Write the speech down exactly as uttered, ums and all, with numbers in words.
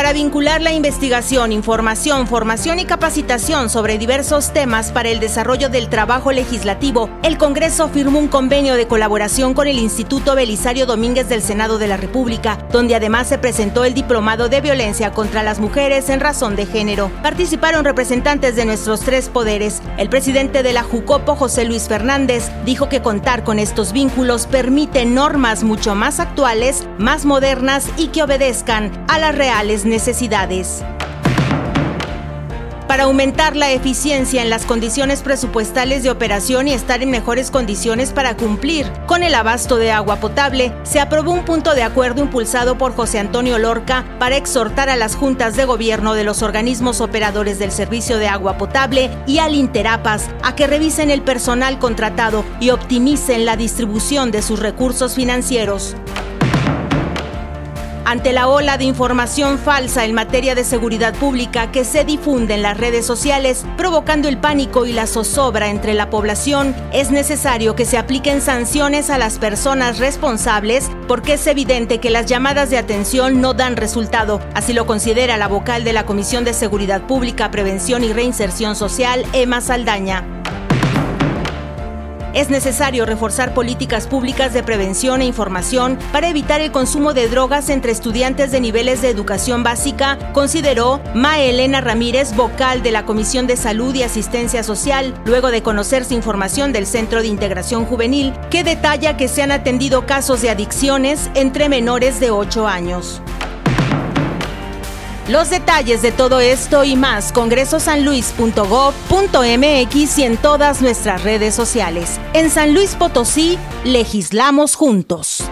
Para vincular la investigación, información, formación y capacitación sobre diversos temas para el desarrollo del trabajo legislativo, el Congreso firmó un convenio de colaboración con el Instituto Belisario Domínguez del Senado de la República, donde además se presentó el Diplomado de Violencia contra las Mujeres en Razón de Género. Participaron representantes de nuestros tres poderes. El presidente de la Jucopo, José Luis Fernández, dijo que contar con estos vínculos permite normas mucho más actuales, más modernas y que obedezcan a las reales necesidades. Para aumentar la eficiencia en las condiciones presupuestales de operación y estar en mejores condiciones para cumplir con el abasto de agua potable, se aprobó un punto de acuerdo impulsado por José Antonio Lorca para exhortar a las juntas de gobierno de los organismos operadores del servicio de agua potable y al Interapas a que revisen el personal contratado y optimicen la distribución de sus recursos financieros. Ante la ola de información falsa en materia de seguridad pública que se difunde en las redes sociales, provocando el pánico y la zozobra entre la población, es necesario que se apliquen sanciones a las personas responsables porque es evidente que las llamadas de atención no dan resultado. Así lo considera la vocal de la Comisión de Seguridad Pública, Prevención y Reinserción Social, Emma Saldaña. Es necesario reforzar políticas públicas de prevención e información para evitar el consumo de drogas entre estudiantes de niveles de educación básica, consideró Ma Elena Ramírez, vocal de la Comisión de Salud y Asistencia Social, luego de conocerse información del Centro de Integración Juvenil, que detalla que se han atendido casos de adicciones entre menores de ocho años. Los detalles de todo esto y más, congreso san luis punto gob punto m x y en todas nuestras redes sociales. En San Luis Potosí, legislamos juntos.